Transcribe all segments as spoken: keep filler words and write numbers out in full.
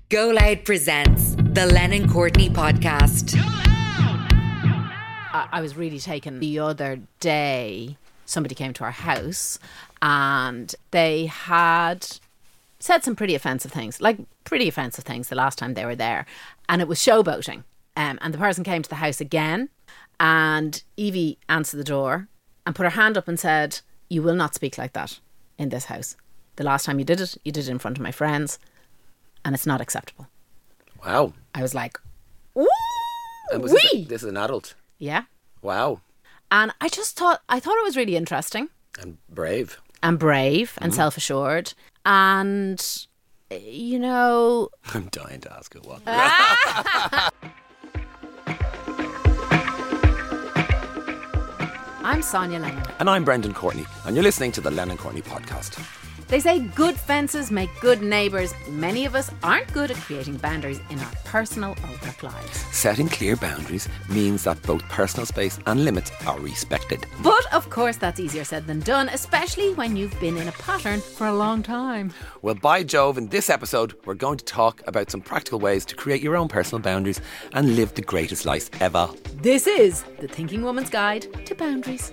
Go Loud presents the Lennon Courtney podcast. I, I was really taken the other day. Somebody came to our house and they had said some pretty offensive things, like pretty offensive things the last time they were there. And it was showboating. Um, and the person came to the house again and Evie answered the door and put her hand up and said, "You will not speak like that in this house. The last time you did it, you did it in front of my friends. And it's not acceptable." Wow. I was like, ooh, And was wee. this, a, this is an adult. Yeah. Wow. And I just thought, I thought it was really interesting. And brave. And brave and Mm-hmm. self-assured. And, you know... I'm dying to ask her what. I'm Sonia Lennon. And I'm Brendan Courtney, and you're listening to the Lennon Courtney podcast. They say good fences make good neighbours. Many of us aren't good at creating boundaries in our personal or work lives. Setting clear boundaries means that both personal space and limits are respected. But of course that's easier said than done, especially when you've been in a pattern for a long time. Well, by Jove, in this episode, we're going to talk about some practical ways to create your own personal boundaries and live the greatest life ever. This is the Thinking Woman's Guide to Boundaries.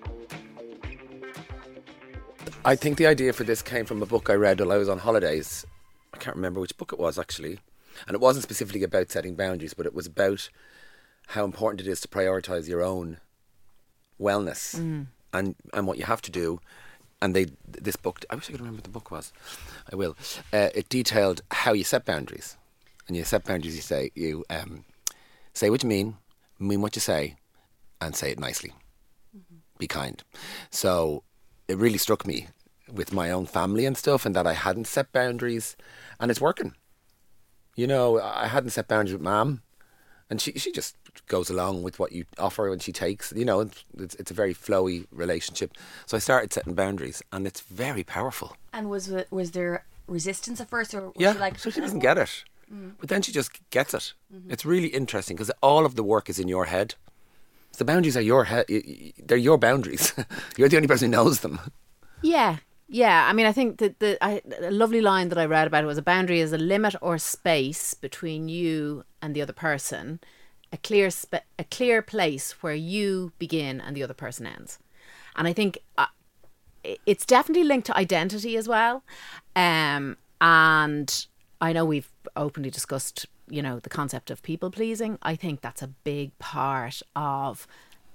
I think the idea for this came from a book I read while I was on holidays. I can't remember which book it was, actually. And it wasn't specifically about setting boundaries, but it was about how important it is to prioritise your own wellness mm. and, and what you have to do. And they this book, I wish I could remember what the book was. I will. Uh, it detailed how you set boundaries. And you set boundaries, you say, you um, say what you mean, mean what you say, and say it nicely. Mm-hmm. Be kind. So it really struck me with my own family and stuff, and that I hadn't set boundaries, and it's working. You know, I hadn't set boundaries with Mum, and she she just goes along with what you offer and she takes. You know, it's it's a very flowy relationship. So I started setting boundaries, and it's very powerful. And was was there resistance at first, or was yeah, she like? So she doesn't get it, mm. but then she just gets it. Mm-hmm. It's really interesting because all of the work is in your head. The boundaries are your head; they're your boundaries. You're the only person who knows them. Yeah. Yeah, I mean, I think that the I, a lovely line that I read about it was a boundary is a limit or space between you and the other person, a clear spe- a clear place where you begin and the other person ends. And I think uh, it's definitely linked to identity as well. Um, and I know we've openly discussed, you know, the concept of people pleasing. I think that's a big part of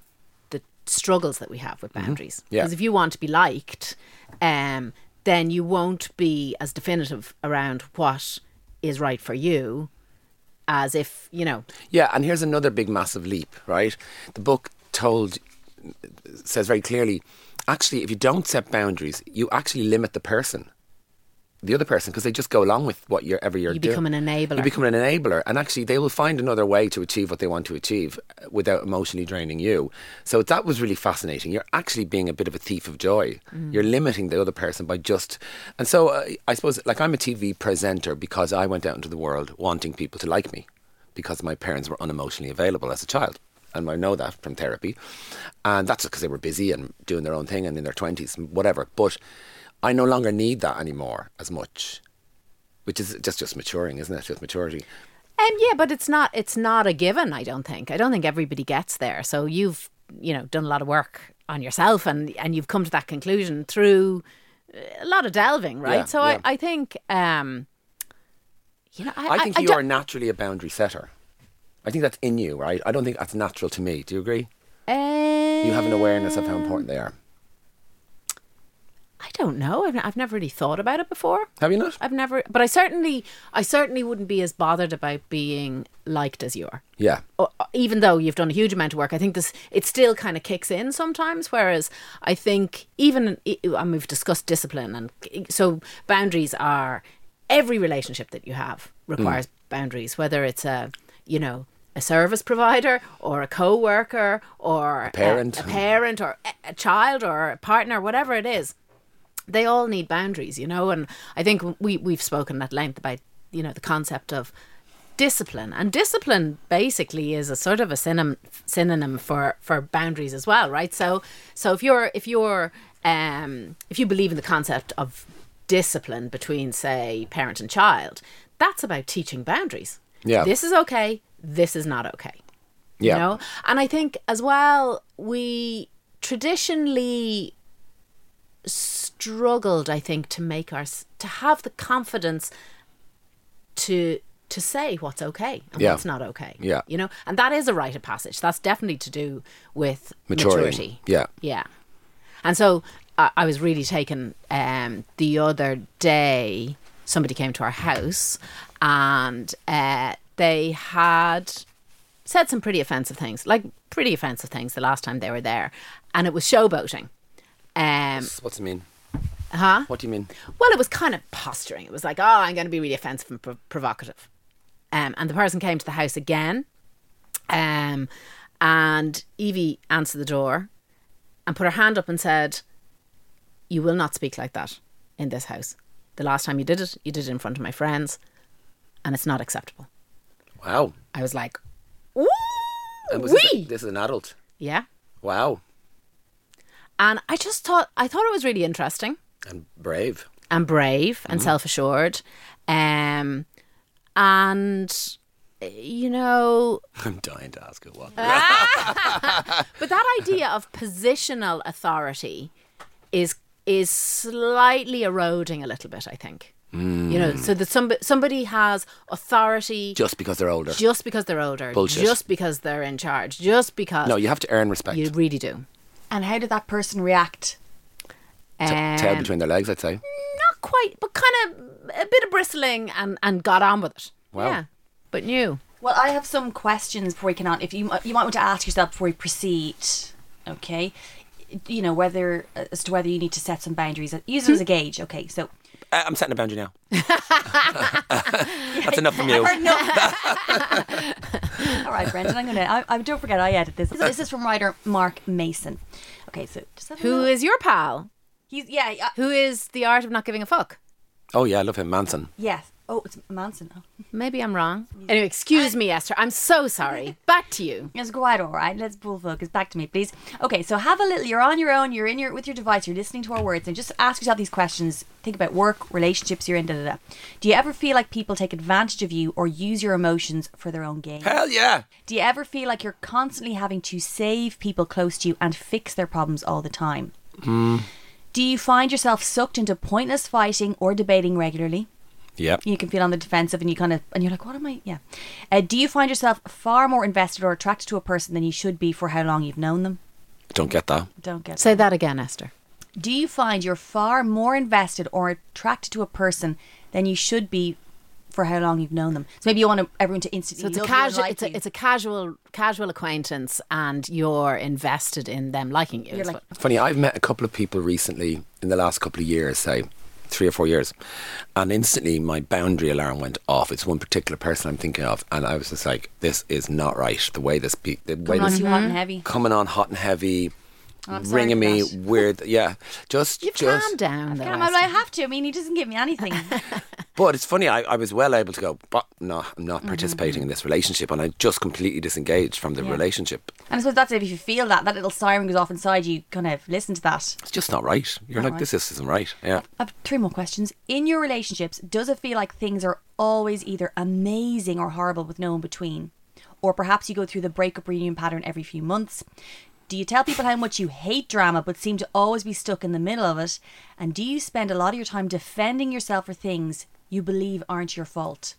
the struggles that we have with boundaries. Mm-hmm. Yeah. Because if you want to be liked, um, then you won't be as definitive around what is right for you as if, you know. Yeah, and here's another big massive leap, right? The book told says very clearly, actually, if you don't set boundaries, you actually limit the person. The other person, because they just go along with what you're ever you're you doing. become an enabler. You become an enabler, and actually they will find another way to achieve what they want to achieve without emotionally draining you. So that was really fascinating. You're actually being a bit of a thief of joy. Mm. You're limiting the other person by just... And so uh, I suppose, like, I'm a T V presenter because I went out into the world wanting people to like me because my parents were unemotionally available as a child. And I know that from therapy. And that's because they were busy and doing their own thing and in their twenties, whatever. But I no longer need that anymore as much, which is just, just maturing, isn't it? Just maturity. Um, yeah, but it's not it's not a given, I don't think. I don't think everybody gets there. So you've, you know, done a lot of work on yourself and, and you've come to that conclusion through a lot of delving, right? Yeah, so yeah. I, I think, um, you know, I, I think I, you I are naturally a boundary setter. I think that's in you, right? I don't think that's natural to me. Do you agree? Um, you have an awareness of how important they are. I don't know. I've, I've never really thought about it before. Have you not? I've never, but I certainly, I certainly wouldn't be as bothered about being liked as you are. Yeah. O- Even though you've done a huge amount of work, I think this it still kind of kicks in sometimes. Whereas I think even, and we've discussed discipline, and so boundaries are every relationship that you have requires mm. boundaries. Whether it's a, you know, a service provider or a co-worker or a parent, a, a parent or a child or a partner, whatever it is. They all need boundaries, you know, and I think we, we've spoken at length about, you know, the concept of discipline. And discipline basically is a sort of a synonym, synonym for, for boundaries as well, right? So so if you're if you're um if you believe in the concept of discipline between, say, parent and child, that's about teaching boundaries. Yeah. This is okay. This is not okay. Yeah. You know? And I think as well, we traditionally struggled, I think, to make our, to have the confidence to to say what's okay and Yeah. what's not okay. Yeah. You know? And that is a rite of passage. That's definitely to do with Maturing. maturity. Yeah. Yeah. And so I, I was really taken um, the other day, somebody came to our house and uh, they had said some pretty offensive things, like pretty offensive things the last time they were there. And it was showboating. Um, What's it mean? huh? What do you mean? Well, it was kind of posturing. It was like, oh, I'm going to be really offensive and prov- provocative. Um, and the person came to the house again. Um, and Evie answered the door and put her hand up and said, you will not speak like that in this house. The last time you did it, you did it in front of my friends, and it's not acceptable. Wow. I was like, ooh, And was this, wee. a, this is an adult. Yeah. Wow. And I just thought, I thought it was really interesting And brave. and brave and self-assured. Um, and, you know, I'm dying to ask it what. but that idea of positional authority is is slightly eroding a little bit, I think. You know, so that somebody, somebody has authority Just because they're older. just because they're older, Bullshit. just because they're in charge, just because No, you have to earn respect. you really do. And how did that person react? T- Um, tail between their legs, I'd say. not quite, but kind of a bit of bristling and, and got on with it. Wow. Yeah, but new. Well, I have some questions before we can on. If you you might want to ask yourself before we proceed, okay? You know, whether as to whether you need to set some boundaries. Use it as a gauge. Okay, so Uh, I'm setting a boundary now. That's enough from you. all right, Brendan, I'm gonna. I, I don't forget I edit this. This is from writer Mark Mason. Okay, so just have a Who little- is your pal? he's yeah, yeah Who is the art of not giving a fuck? Oh, yeah, I love him. Manson. yes. Oh, it's Manson. Oh. Maybe I'm wrong. Anyway, excuse me, Esther. I'm so sorry. Back to you. It's quite all right. Let's pull focus back to me, please. Okay, so have a little. You're on your own. You're in your with your device. You're listening to our words, and just ask yourself these questions. Think about work, relationships you're in. Da da da. Do you ever feel like people take advantage of you or use your emotions for their own gain? Hell yeah. Do you ever feel like you're constantly having to save people close to you and fix their problems all the time? Do you find yourself sucked into pointless fighting or debating regularly? Yeah. You can feel on the defensive and you kind of, and you're like, what am I? Yeah. Uh, do you find yourself far more invested or attracted to a person than you should be for how long you've known them? Don't get that. Don't get Say that again, Esther. Do you find you're far more invested or attracted to a person than you should be for how long you've known them? So maybe you want everyone to instantly So it's a love you and casual, like it's a, you. it's a casual, casual acquaintance, and you're invested in them liking you. You're is like, what- Funny, I've met a couple of people recently in the last couple of years, say three or four years, and instantly my boundary alarm went off. It's one particular person I'm thinking of, and I was just like, this is not right. The way this, pe- the way coming on this too hot and heavy. coming on hot and heavy, Oh, I'm sorry ringing for me that. weird. Yeah, just, You've just. calmed down, though. Yeah, well, I Esther. have to. I mean, he doesn't give me anything. But it's funny, I, I was well able to go, but no, I'm not participating in this relationship, and I just completely disengaged from the Yeah. relationship. And I suppose that's it. If you feel that, that little siren goes off inside you, kind of listen to that. It's just not right. You're Not like, right. this just isn't right. Yeah. I have three more questions. In your relationships, does it feel like things are always either amazing or horrible with no in between? Or perhaps you go through the breakup reunion pattern every few months? Do you tell people how much you hate drama but seem to always be stuck in the middle of it? And do you spend a lot of your time defending yourself for things you believe aren't your fault?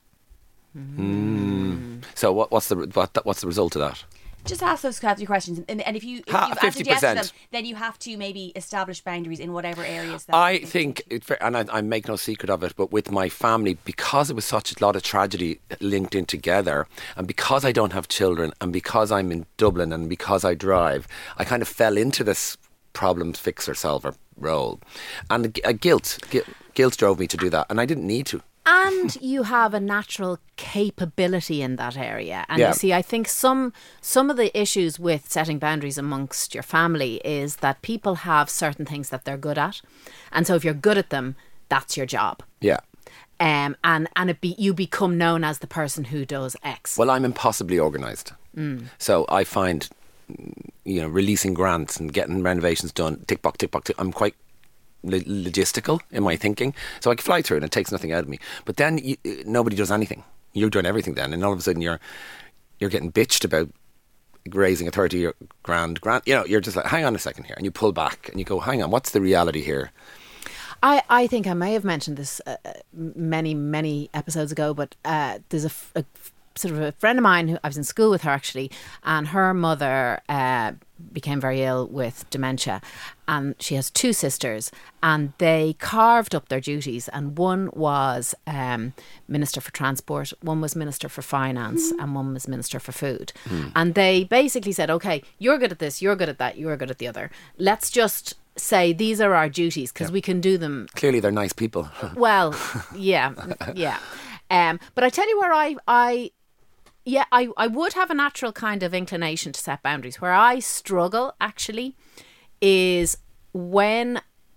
So what, what's the what, what's the result of that? Just ask those kinds of questions, and, and if you if Ha, you've answered yes to them, fifty percent. then you have to maybe establish boundaries in whatever areas. That I think, it, and I, I make no secret of it, but with my family, because it was such a lot of tragedy linked in together, and because I don't have children, and because I'm in Dublin, and because I drive, I kind of fell into this problem fixer solver role, and uh, guilt, guilt, guilt drove me to do that, and I didn't need to. And you have a natural capability in that area. And Yeah. you see, I think some some of the issues with setting boundaries amongst your family is that people have certain things that they're good at. And so if you're good at them, that's your job. Yeah. Um, and and it be, you become known as the person who does X. Well, I'm impossibly organised, so I find, you know, releasing grants and getting renovations done, tick box, tick box, tick, I'm quite lo- logistical in my thinking. So I can fly through it and it takes nothing out of me. But then you, nobody does anything. You're doing everything then, and all of a sudden you're you're getting bitched about raising a thirty grand grant. You know, you're just like, hang on a second here, and you pull back and you go, hang on, what's the reality here? I, I think I may have mentioned this uh, many, many episodes ago, but uh, there's a, f- a f- sort of a friend of mine who I was in school with her actually, and her mother uh, became very ill with dementia, and she has two sisters, and they carved up their duties, and one was um, Minister for Transport, one was Minister for Finance, and one was Minister for Food. Mm. And they basically said, okay, you're good at this, you're good at that, you're good at the other. Let's just say these are our duties because yeah. we can do them. Clearly they're nice people. Well, yeah, yeah. Um, but I tell you where I, I yeah, I, I would have a natural kind of inclination to set boundaries. Where I struggle actually is when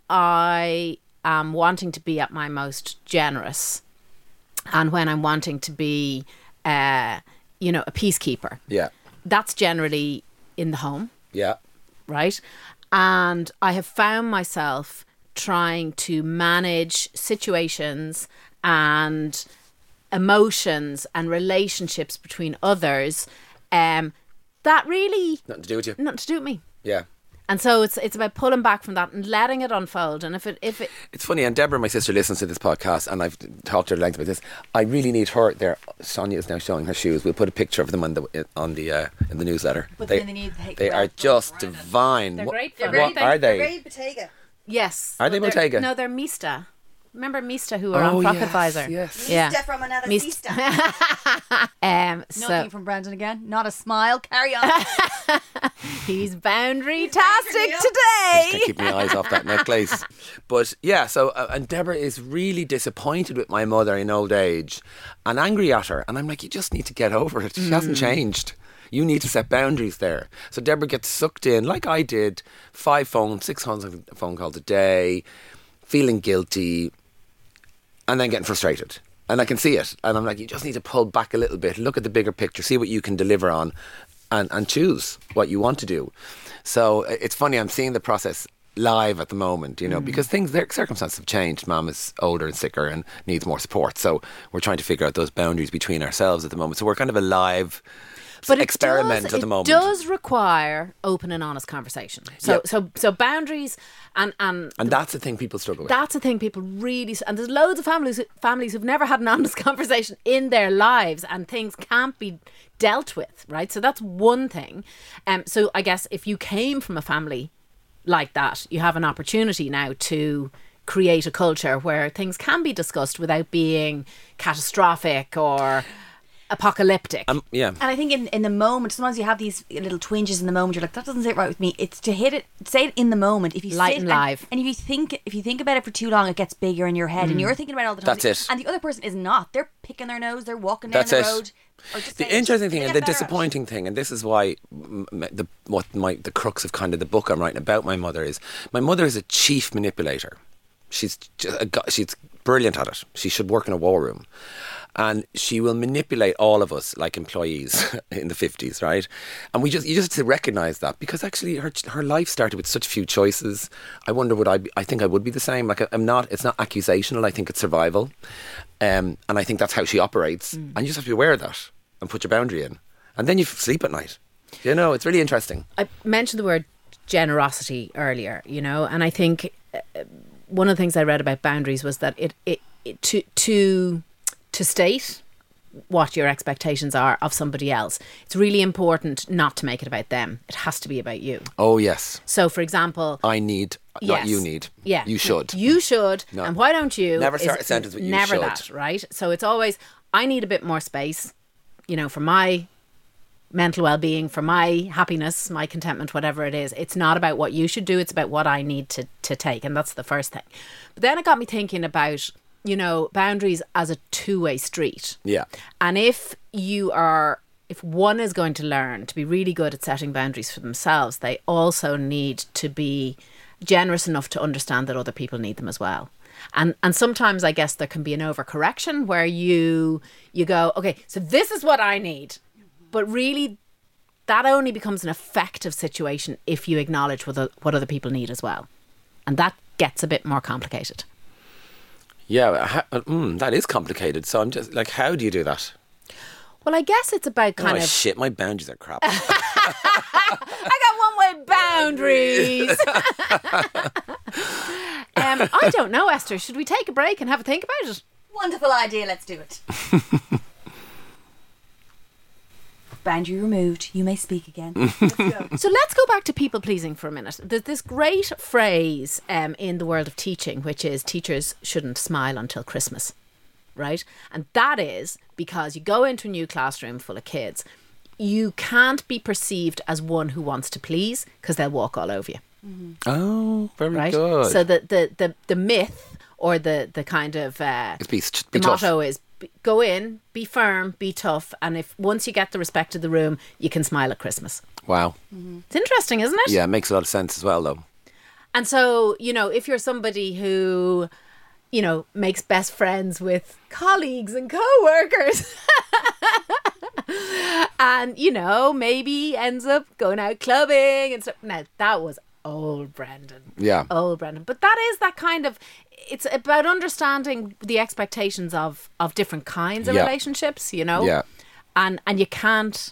I am wanting to be at my most generous and when I'm wanting to be, uh, you know, a peacekeeper. Yeah. That's generally in the home. Yeah. Right? And I have found myself trying to manage situations and emotions and relationships between others um, that really... Nothing to do with you. Nothing to do with me. Yeah. And so it's it's about pulling back from that and letting it unfold. And if it... if it It's funny, and Deborah, my sister, listens to this podcast, and I've talked to her at length about this. I really need her there. Sonia is now showing her shoes. We'll put a picture of them on the on the uh, in the newsletter. But they then they need to take they well are just divine. They're What- great They're fun. What very, are they? They're very Bottega. Yes. Are they They're- Bottega? No, they're Mista. Remember Mista who were Oh, on Profit yes, Advisor? yes. Yeah. Mista from another Mist- Mista. Um, so Nothing from Brendan again. Not a smile. Carry on. he's boundary-tastic boundary up. today. Just keep my eyes off that necklace. But yeah, so uh, and Deborah is really disappointed with my mother in old age and angry at her. And I'm like, you just need to get over it. She mm. hasn't changed. You need to set boundaries there. So Deborah gets sucked in, like I did, five phones, six phone calls a day, feeling guilty, and then getting frustrated. And I can see it. And I'm like, you just need to pull back a little bit, look at the bigger picture, see what you can deliver on, and, and choose what you want to do. So it's funny, I'm seeing the process live at the moment, you know, mm. because things, their circumstances have changed. Mum is older and sicker and needs more support. So we're trying to figure out those boundaries between ourselves at the moment. So we're kind of a live but experiment does, at the moment. It does require open and honest conversation. So Yep. so so boundaries and and And that's the thing people struggle with. That's the thing people really, and there's loads of families families who've never had an honest conversation in their lives, and things can't be dealt with, right? So that's one thing. Um, so I guess if you came from a family like that, you have an opportunity now to create a culture where things can be discussed without being catastrophic or apocalyptic. Um, yeah. And I think in, in the moment, sometimes you have these little twinges in the moment. You're like, that doesn't sit right with me. It's to hit it, say it in the moment. If you Light sit and live. And if you think, if you think about it for too long, it gets bigger in your head, mm. and you're thinking about it all the time. That's it. And the other person is not. They're picking their nose. They're walking down That's the it. road. Or just The saying, interesting thing "They and get the better." disappointing thing, and this is why m- m- the what my the crux of kind of the book I'm writing about my mother is, my mother is a chief manipulator. She's just a, go- she's brilliant at it. She should work in a war room. And she will manipulate all of us like employees in the fifties, right? And we just you just have to recognise that, because actually her her life started with such few choices. I wonder would I be, I think I would be the same. Like I'm not. It's not accusational. I think it's survival, um, and I think that's how she operates. Mm. And you just have to be aware of that and put your boundary in, and then you sleep at night. You know, it's really interesting. I mentioned the word generosity earlier, you know, and I think uh, one of the things I read about boundaries was that it it, it to to to state what your expectations are of somebody else, it's really important not to make it about them. It has to be about you. Oh, yes. So, for example... I need, yes, not you need. Yeah. You should. You should. No. And why don't you? Never start a sentence with you never should. that, right? So it's always, I need a bit more space, you know, for my mental well-being, for my happiness, my contentment, whatever it is. It's not about what you should do. It's about what I need to, to take. And that's the first thing. But then it got me thinking about, you know, boundaries as a two-way street. Yeah. And if you are, if one is going to learn to be really good at setting boundaries for themselves, they also need to be generous enough to understand that other people need them as well. And and sometimes I guess there can be an overcorrection where you you go, okay, so this is what I need. But really that only becomes an effective situation if you acknowledge what, the, what other people need as well. And that gets a bit more complicated. Yeah, ha- mm, that is complicated. So I'm just like, how do you do that? Well, I guess it's about kind oh, of... shit, my boundaries are crap. I got one-way boundaries. um, I don't know, Esther. Should we take a break and have a think about it? Wonderful idea. Let's do it. Boundary removed. You may speak again. Let's go. So let's go back to people pleasing for a minute. There's this great phrase um, in the world of teaching, which is teachers shouldn't smile until Christmas, right? And that is because you go into a new classroom full of kids, you can't be perceived as one who wants to please because they'll walk all over you. Mm-hmm. Oh, very right? good. So the, the, the, the myth or the, the kind of uh, It's be, be the tough. motto is be- go in, be firm, be tough, and if once you get the respect of the room, you can smile at Christmas. Wow. Mm-hmm. It's interesting, isn't it? Yeah, it makes a lot of sense as well, though. And so, you know, if you're somebody who, you know, makes best friends with colleagues and co-workers and, you know, maybe ends up going out clubbing and stuff. Now, that was old Brendan. Yeah. Old Brendan. But that is that kind of, it's about understanding the expectations of, of different kinds of Yeah. relationships, you know? Yeah. And, and you can't,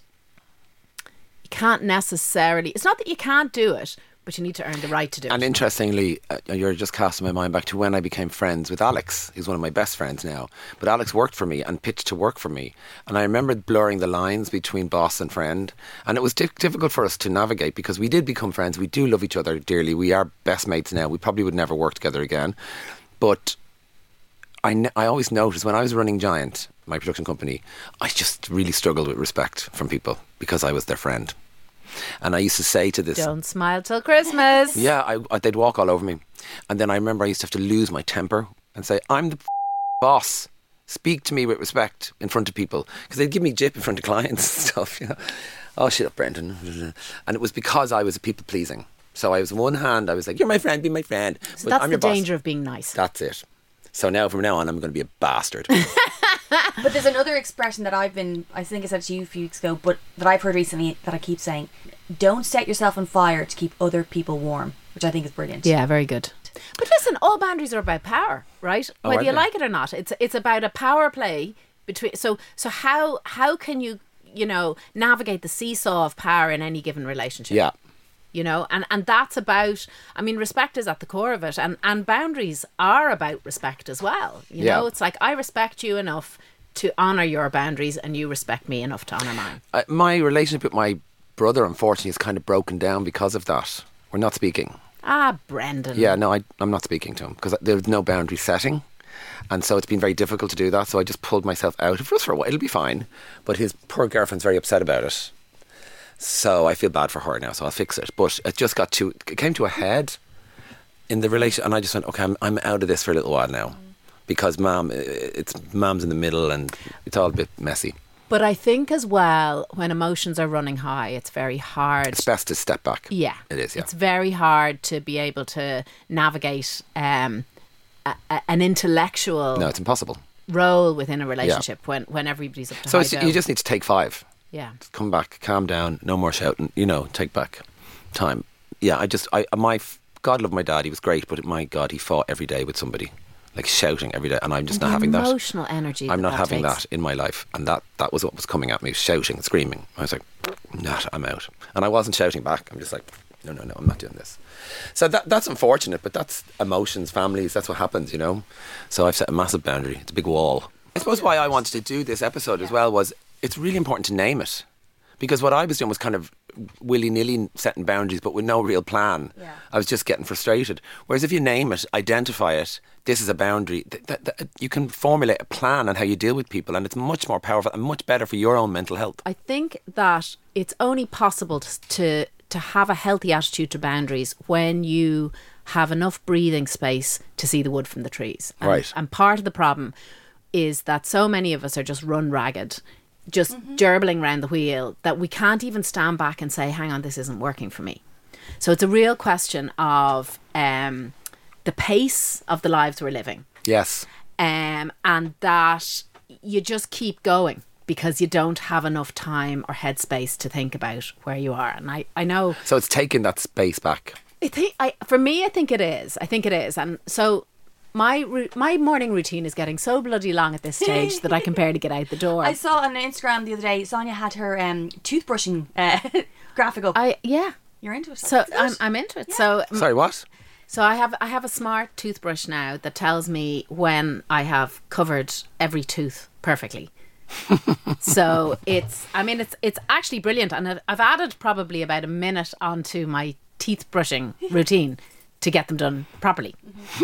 you can't necessarily, it's not that you can't do it, but you need to earn the right to do And it. interestingly, uh, you're just casting my mind back to when I became friends with Alex. He's one of my best friends now. But Alex worked for me and pitched to work for me. And I remember blurring the lines between boss and friend. And it was di- difficult for us to navigate because we did become friends. We do love each other dearly. We are best mates now. We probably would never work together again. But I, ne- I always noticed when I was running Giant, my production company, I just really struggled with respect from people because I was their friend. And I used to say to this... Don't smile till Christmas. Yeah, I, I, they'd walk all over me. And then I remember I used to have to lose my temper and say, I'm the boss. Speak to me with respect in front of people. Because they'd give me jip in front of clients and stuff, you know. Oh, shut up, Brendan. And it was because I was a people-pleasing. So I was, on one hand, I was like, you're my friend, be my friend. So But that's I'm the your boss. danger of being nice. That's it. So now, from now on, I'm going to be a bastard. But there's another expression that I've been, I think I said it to you a few weeks ago, but that I've heard recently that I keep saying, don't set yourself on fire to keep other people warm, which I think is brilliant. Yeah, very good. But listen, all boundaries are about power, right? Oh, Whether are you they? like it or not. It's it's about a power play between so so how how can you, you know, navigate the seesaw of power in any given relationship? Yeah. You know, and, and that's about, I mean, respect is at the core of it. And, and boundaries are about respect as well. You Yeah. know, it's like I respect you enough to honour your boundaries and you respect me enough to honour mine. Uh, my relationship with my brother, unfortunately, is kind of broken down because of that. We're not speaking. Ah, Brendan. Yeah, no, I, I'm not speaking to him because there's no boundary setting. And so it's been very difficult to do that. So I just pulled myself out. If it was for a while, it'll be fine. But his poor girlfriend's very upset about it. So I feel bad for her now, so I'll fix it. But it just got to, it came to a head in the relation. And I just went, okay, I'm, I'm out of this for a little while now. Because mom, it's mom's in the middle and it's all a bit messy. But I think as well, when emotions are running high, it's very hard. It's best to step back. Yeah. It is, yeah. It's very hard to be able to navigate um, a, a, an intellectual No, it's impossible. role within a relationship when, when everybody's up to So high it's, dough. you just need to take five. Yeah. Come back, calm down, no more shouting, you know, take back time. Yeah, I just, I my, God love my dad, he was great, but my God, he fought every day with somebody. Like shouting every day, and I'm just And not the having that. emotional energy I'm that not that having takes. that in my life, and that that was what was coming at me, shouting, screaming. I was like, "Not, I'm out," and I wasn't shouting back. I'm just like, "No, no, no, I'm not doing this." So that that's unfortunate, but that's emotions, families. That's what happens, you know. So I've set a massive boundary. It's a big wall. I suppose why I wanted to do this episode as well was it's really important to name it, because what I was doing was kind of willy-nilly setting boundaries but with no real plan. Yeah. I was just getting frustrated. Whereas if you name it, identify it, this is a boundary, th- th- th- you can formulate a plan on how you deal with people, and it's much more powerful and much better for your own mental health. I think that it's only possible to, to to have a healthy attitude to boundaries when you have enough breathing space to see the wood from the trees. And, Right. And part of the problem is that so many of us are just run ragged, just gerbling around the wheel, that we can't even stand back and say, hang on, this isn't working for me. So it's a real question of um, the pace of the lives we're living. Yes. Um, and that you just keep going because you don't have enough time or headspace to think about where you are. And I, I know So it's taking that space back. I think I for me I think it is. I think it is. And so my ru- my morning routine is getting so bloody long at this stage that I can barely get out the door. I saw on Instagram the other day, Sonia had her um, toothbrushing uh, graphic up. I yeah. You're into it. So Is it? I'm I'm into it. So Sorry, what? So I have I have a smart toothbrush now that tells me when I have covered every tooth perfectly. So it's I mean it's it's actually brilliant, and I've, I've added probably about a minute onto my teeth brushing routine to get them done properly.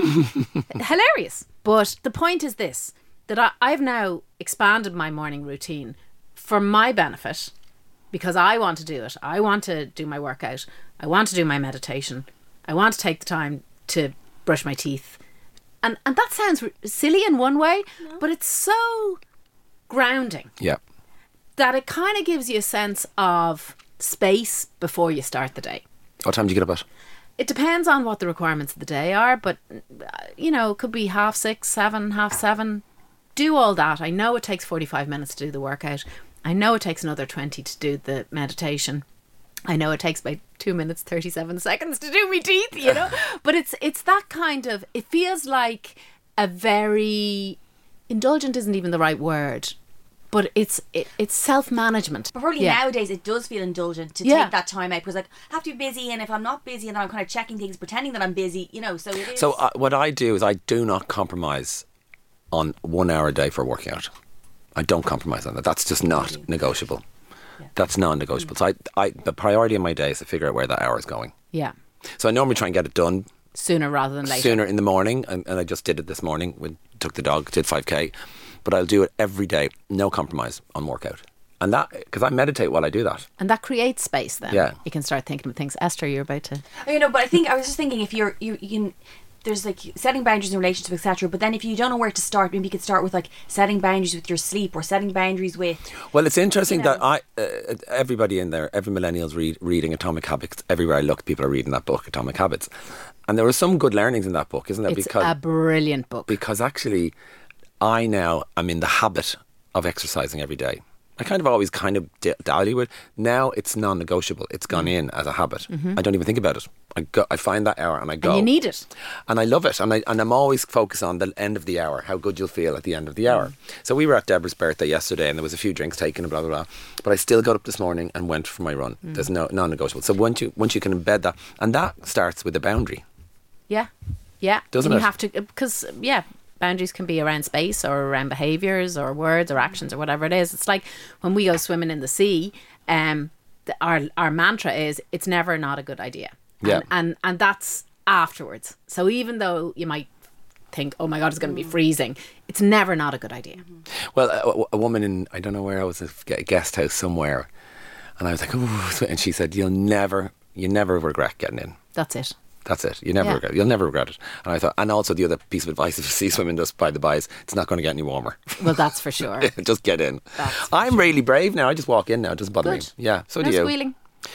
Hilarious. But the point is this, that I, I've now expanded my morning routine for my benefit, because I want to do it. I want to do my workout. I want to do my meditation. I want to take the time to brush my teeth. And and that sounds r- silly in one way, no. but it's so grounding. Yeah. That it kind of gives you a sense of space before you start the day. What time do you get up at? It depends on what the requirements of the day are, but, uh, you know, it could be half six, seven, half seven. Do all that. I know it takes forty-five minutes to do the workout. I know it takes another twenty to do the meditation. I know it takes about two minutes, thirty-seven seconds to do my teeth, you know. But it's it's that kind of, it feels like a very, indulgent isn't even the right word, but it's it, it's self-management. But probably Yeah. nowadays it does feel indulgent to Yeah. take that time out, because like I have to be busy, and if I'm not busy and then I'm kind of checking things, pretending that I'm busy, you know. So it is. So uh, what I do is I do not compromise on one hour a day for working out. I don't compromise on that. That's just not negotiable. Yeah. That's non-negotiable. So I, I, the priority of my day is to figure out where that hour is going. Yeah. So I normally try and get it done Sooner rather than later. sooner in the morning, and, and I just did it this morning. We took the dog, did five K, but I'll do it every day, no compromise on workout. And that, because I meditate while I do that. And that creates space then. Yeah. You can start thinking of things. Esther, you're about to... You know, but I think I was just thinking, if you're you, you can, there's like setting boundaries in relationships, et cetera. But then if you don't know where to start, maybe you could start with like setting boundaries with your sleep, or setting boundaries with. Well, it's interesting You know. that I, uh, everybody in there, every millennial's read, reading Atomic Habits. Everywhere I look, people are reading that book, Atomic Habits. And there were some good learnings in that book, isn't there? It's because a brilliant book. because actually, I now am in the habit of exercising every day. I kind of always kind of d- dally with. Now it's non-negotiable. It's gone Mm. in as a habit. I don't even think about it. I go. I find that hour and I go. And you need it. And I love it. And, I, and I'm always focused on the end of the hour, how good you'll feel at the end of the hour. So we were at Deborah's birthday yesterday, and there was a few drinks taken and blah, blah, blah. But I still got up this morning and went for my run. There's no non-negotiable. So once you, once you can embed that, and that starts with a boundary. Yeah. Yeah. Doesn't and it? You have to, because, yeah, boundaries can be around space or around behaviours or words or actions or whatever it is. It's like when we go swimming in the sea, um, the, our our mantra is, it's never not a good idea. Yeah. And, and, and that's afterwards. So even though you might think, oh my God, it's going to be freezing, it's never not a good idea. Well, a, a woman in, I don't know where, I was at a guest house somewhere, and I was like, ooh, and she said, you'll never, you never regret getting in. That's it. That's it. You never Yeah. regret. You'll never regret it. And I thought, and also the other piece of advice, if you see swimming just by the by, is it's not going to get any warmer. Well, that's for sure. Just get in. That's for I'm really brave now. I just walk in now. It doesn't bother Good. me. Yeah. So No do you. squealing.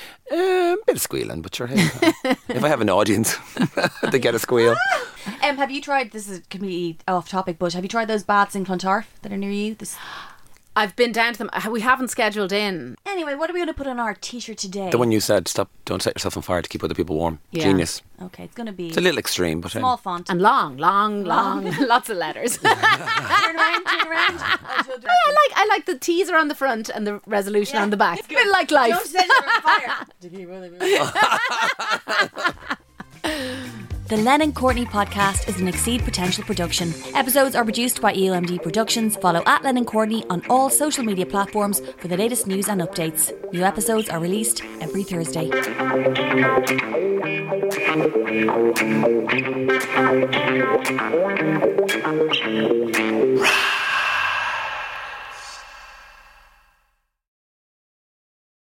Um, bit of squealing, but sure. Hey, if I have an audience, they get a squeal. Um, have you tried? This is completely off topic, but have you tried those baths in Clontarf that are near you? This. I've been down to them. We haven't scheduled in. Anyway, what are we going to put on our t-shirt today? The one you said, stop, don't set yourself on fire to keep other people warm. Yeah. Genius. Okay, it's going to be It's a little extreme, but small um, font. And long, long, long, lots of letters. turn around, turn around. I like I like the teaser on the front and the resolution Yeah, on the back. it's A bit good. like life. Don't set your on fire. The Len and Courtney podcast is an Exceed Potential production. Episodes are produced by E O M D Productions. Follow at Len and Courtney on all social media platforms for the latest news and updates. New episodes are released every Thursday. Right.